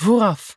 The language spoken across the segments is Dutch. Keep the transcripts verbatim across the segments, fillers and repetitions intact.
Vooraf.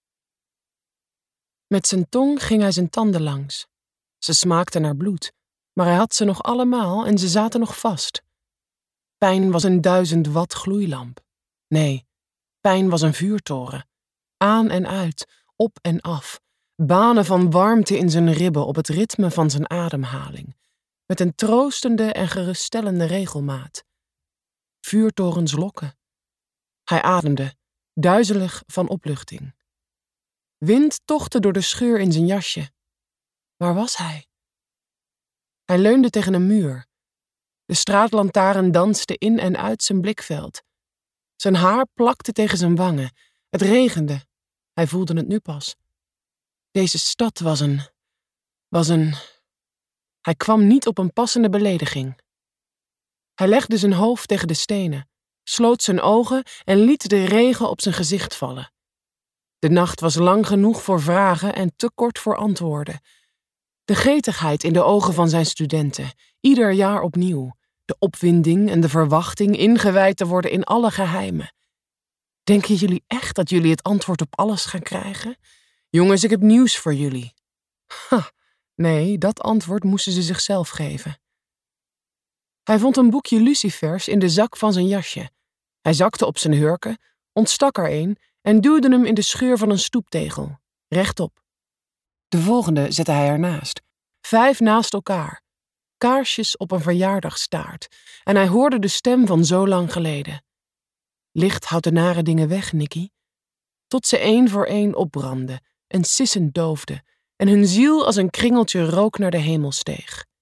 Met zijn tong ging hij zijn tanden langs. Ze smaakten naar bloed, maar hij had ze nog allemaal en ze zaten nog vast. Pijn was een duizend watt gloeilamp. Nee, pijn was een vuurtoren. Aan en uit, op en af. Banen van warmte in zijn ribben op het ritme van zijn ademhaling. Met een troostende en geruststellende regelmaat. Vuurtorens lokken. Hij ademde, duizelig van opluchting. Wind tochtte door de scheur in zijn jasje. Waar was hij? Hij leunde tegen een muur. De straatlantaarn danste in en uit zijn blikveld. Zijn haar plakte tegen zijn wangen. Het regende. Hij voelde het nu pas. Deze stad was een... was een... Hij kwam niet op een passende belediging. Hij legde zijn hoofd tegen de stenen, sloot zijn ogen en liet de regen op zijn gezicht vallen. De nacht was lang genoeg voor vragen en te kort voor antwoorden. De gretigheid in de ogen van zijn studenten, ieder jaar opnieuw. De opwinding en de verwachting ingewijd te worden in alle geheimen. Denken jullie echt dat jullie het antwoord op alles gaan krijgen? Jongens, ik heb nieuws voor jullie. Ha, nee, dat antwoord moesten ze zichzelf geven. Hij vond een boekje lucifers in de zak van zijn jasje. Hij zakte op zijn hurken, ontstak er een en duwde hem in de scheur van een stoeptegel, rechtop. De volgende zette hij ernaast, vijf naast elkaar, kaarsjes op een verjaardagstaart, en hij hoorde de stem van zo lang geleden. Licht houdt de nare dingen weg, Nicky. Tot ze één voor één opbrandden en sissend doofden en hun ziel als een kringeltje rook naar de hemel steeg.